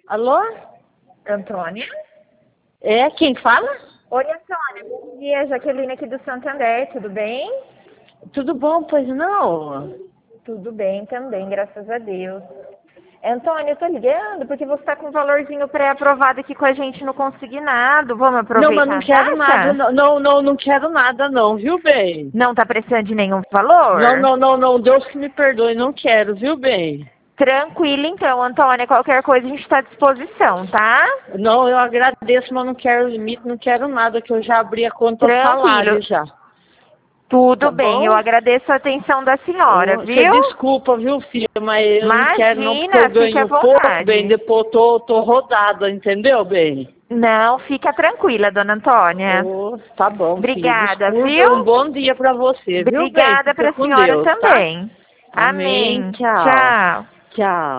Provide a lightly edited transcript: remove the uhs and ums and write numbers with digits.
Alô? Antônia? É, quem fala? Oi, Antônia. Bom dia, Jaqueline aqui do Santander, tudo bem? Tudo bom, pois não? Tudo bem também, graças a Deus. Antônia, eu tô ligando porque você tá com um valorzinho pré-aprovado aqui com a gente no consignado. Vamos Não, mas aproveitar não a quero taxa? nada, não quero nada não, viu, bem? Não tá precisando de nenhum Não, valor? não, não, não, Deus que me perdoe, não quero, viu, bem? Tranquilo então, Antônia. Qualquer coisa a gente está à disposição, tá? Não, eu agradeço, mas não quero limite, não quero nada, que eu já abri a conta Tranquilo. salário já, Tudo tá bem, eu bom? agradeço a atenção da senhora, Você viu? desculpa, viu, filha, mas eu não quero não, porque eu Imagina, fique à ganho pouco, bem, vontade. depois tô rodada, entendeu, bem? Não, fica tranquila, dona Antônia. Oh, tá bom, filha. Obrigada, Desculpa, viu? um bom dia pra você, viu, bem? Obrigada Fica para a com senhora Deus, tá? também. Amém. Amém. Tchau. Tchau. Tchau.